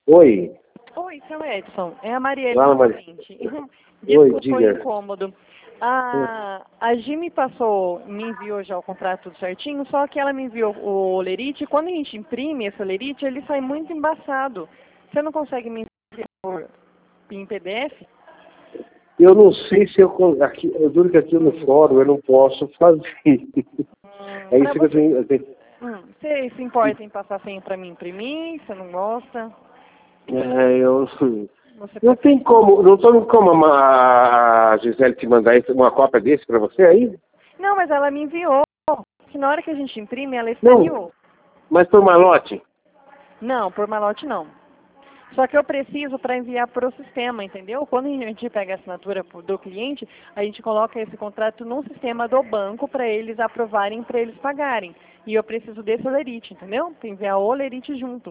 Oi. Oi, seu Edson. É a Marielle Fala, novamente. Oi, Desculpa o diga. incômodo. A Gi me passou, me enviou já o contrato tudo certinho, só que ela me enviou o olerite. Quando a gente imprime esse olerite, ele sai muito embaçado. Você não consegue me enviar em PDF? Eu não sei se aqui, eu juro que aqui no fórum eu não posso fazer. É isso que eu tenho. Você se importa em passar senha para mim imprimir? Você não gosta? Não tem como, não tem como a Gisele te mandar uma cópia desse para você aí? Não, mas ela me enviou. Que na hora que a gente imprime, ela escaneou. Não, mas por malote? Não, por malote não. Só que eu preciso para enviar para o sistema, entendeu? Quando a gente pega a assinatura do cliente, a gente coloca esse contrato no sistema do banco para eles aprovarem, para eles pagarem. E eu preciso desse olerite, entendeu? Para enviar o olerite junto.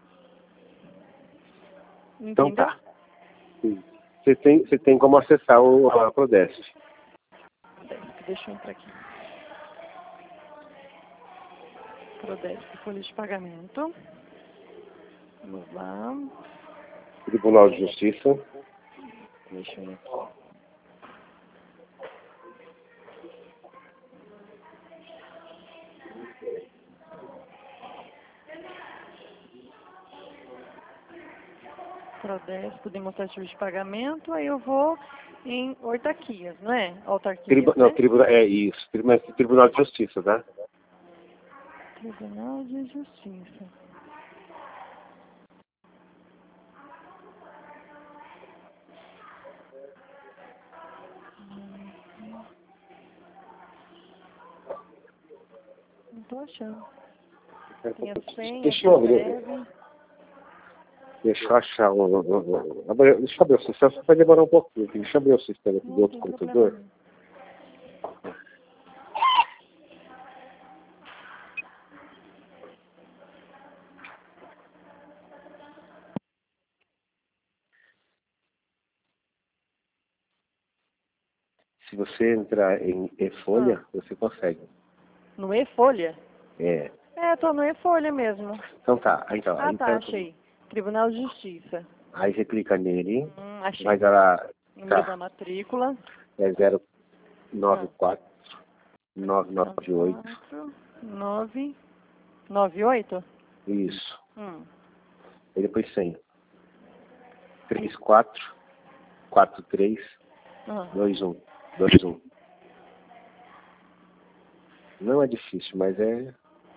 Entendeu? Então tá. Você tem como acessar a Prodeste. Deixa eu entrar aqui. Prodeste, folha de pagamento. Vamos lá. Tribunal de Justiça. Deixa eu ir aqui. Prodesco, demonstrativo de pagamento, aí eu vou em autarquias, não é? Autarquias, Não, né? é isso. Tribunal de Justiça, tá? Tribunal de Justiça. Não tô achando. Tem a senha, Deixa eu abrir. Deixa eu achar deixa eu abrir o sistema, só vai demorar um pouquinho. Deixa eu abrir o sistema aqui do outro computador. Se você entrar em e-folha, você consegue. No e-folha? É. É, tô no e-folha mesmo. Então tá. Então, Tá, achei. Tribunal de Justiça. Aí você clica nele, Achei. vai dar lá. Número da matrícula. É 094 998. 998? Isso. E depois 100. 3443 21. Não é difícil, mas é.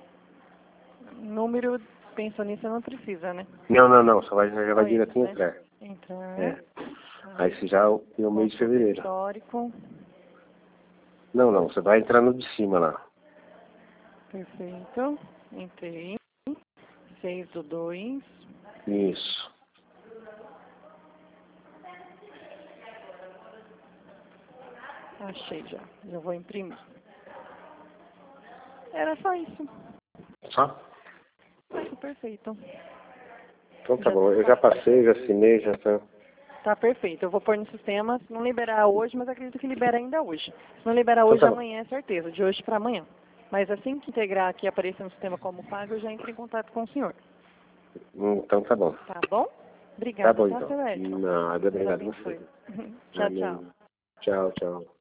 Número pensionista não precisa, né? Não. Já vai direto em entrar. Entrar. É. Aí você já tem o mês de fevereiro. Histórico. Não, você vai entrar no de cima lá. Perfeito. Entrei. 6/2. Isso. Achei já. Já vou imprimir. Era só isso. Só? Perfeito. Então tá bom. Eu já passei, já assinei, já tá. Tá perfeito. Eu vou pôr no sistema, se não liberar hoje, mas acredito que libera ainda hoje. Se não liberar Então hoje, tá bom. amanhã é certeza. De hoje para amanhã. Mas assim que integrar aqui e aparecer no sistema como pago, eu já entro em contato com o senhor. Então tá bom. Tá bom? Obrigada, Tá bom, tá, então. seu Edson? Nada, obrigado a Deus você. abençoe. Tchau, tchau. Amém. Tchau.